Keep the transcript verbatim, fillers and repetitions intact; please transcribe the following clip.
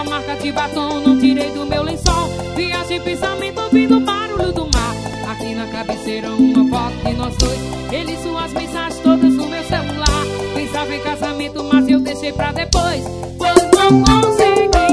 sua marca de batom, não tirei do meu lençol. Viagem, pensamento, ouvindo o barulho do mar. Aqui na cabeceira uma foto de nós dois. Ele, suas mensagens todas no meu celular. Pensava em casamento, mas eu deixei pra depois, pois não consegui.